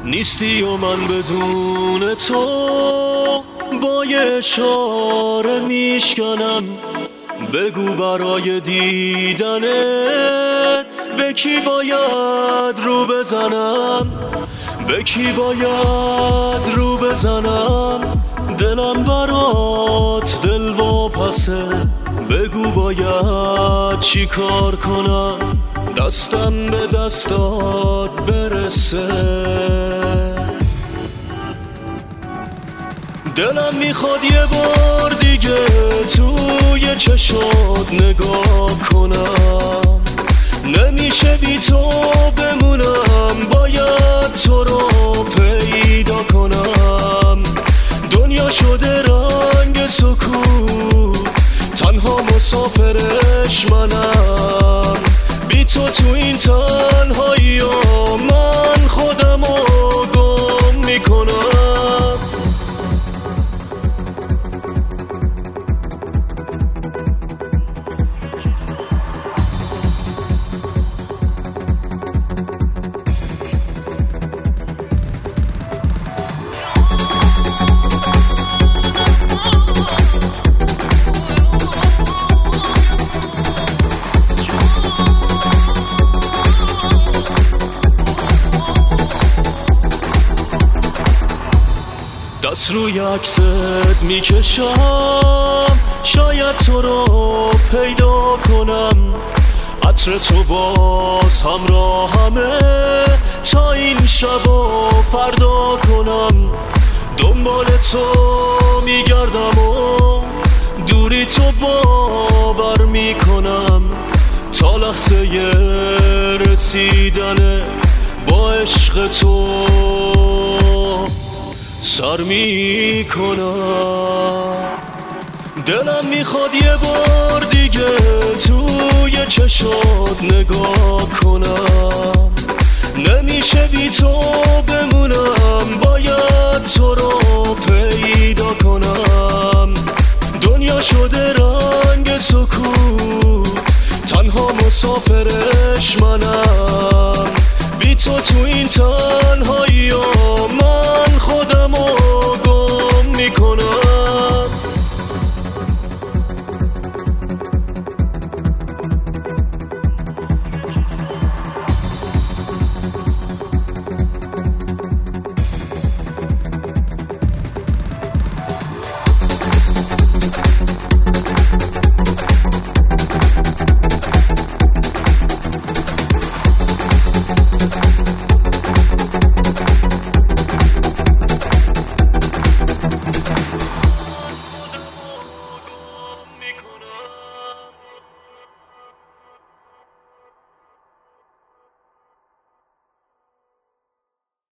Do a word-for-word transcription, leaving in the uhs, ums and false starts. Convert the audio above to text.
نیستی و من بدون تو با یه اشاره میشکنم. بگو برای دیدنت به کی باید رو بزنم، به کی باید رو بزنم. دلم برات دل واپسه، بگو باید چی کار کنم دستم به دستات برسه. دلم میخواد یه بار دیگه توی چشات نگاه کنم. نمیشه بی تو بمونم، باید تو رو پیدا کنم. دنیا شده رنگ سکوت، تنها مسافرش منم. بی تو تو این تنهایی من خودم رو گم میکنم. دست روی عکست میکشم، شاید تو رو پیدا کنم. عطر تو باز همراهمه تا این شب و فردا کنم. دنبال تو میگردم و دوری تو باور میکنم. تا لحظه رسیدن با عشق تو سر می کنم. دلم میخواد یه بار دیگه توی چشات نگاه کنم. نمیشه بی تو بمونم، باید تو رو پیدا کنم. دنیا شده رنگ سکوت، تنها مسافرش منم. بی تو تو این تنهایی